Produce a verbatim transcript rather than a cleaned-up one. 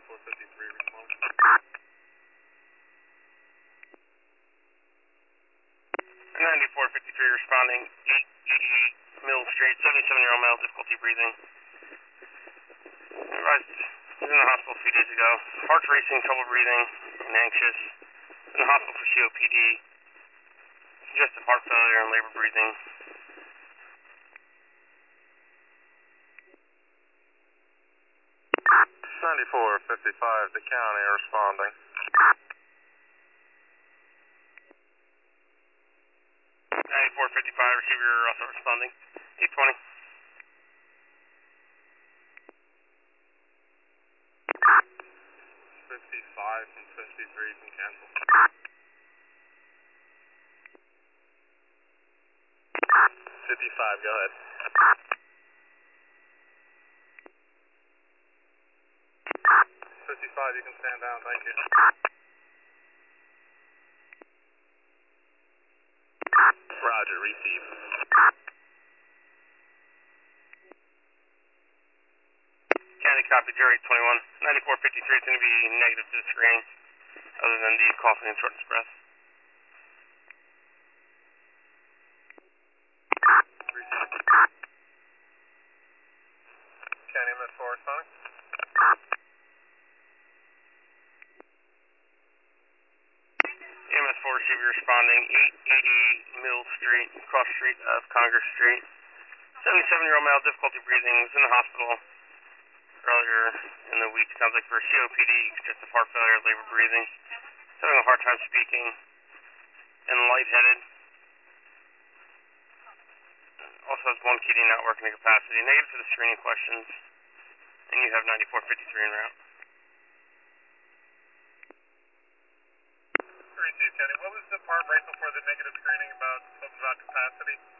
ninety-four fifty-three responding. ninety-four fifty-three responding, eight eighty-eight Mill Street, seventy-seven-year-old male, difficulty breathing. Arrived in the hospital a few days ago. Heart's racing, trouble breathing, and anxious. In the hospital for C O P D. Congestive heart failure and labor breathing. ninety-four fifty-five, the county responding. ninety-four fifty-five, receiver also responding. eight twenty. fifty-five from fifty-three can cancel. fifty-five, go ahead. fifty-five, you can stand down, thank you. Roger, receive. County copy, Jerry twenty-one. ninety-four fifty-three is going to be negative to the screening, other than the coughing and shortness of breath. County M S four responding. M S four receiver responding, eight eighty-eight Mill Street, cross street of Congress Street. seventy-seven-year-old male, difficulty breathing, was in the hospital earlier in the week. Sounds like for C O P D, congestive heart failure, labor breathing. He's having a hard time speaking and lightheaded. Also has one kidney not working to capacity. Negative to the screening questions. And you have ninety-four fifty-three en route. Receive, Kenny. What was the part right before the negative screening about something about capacity?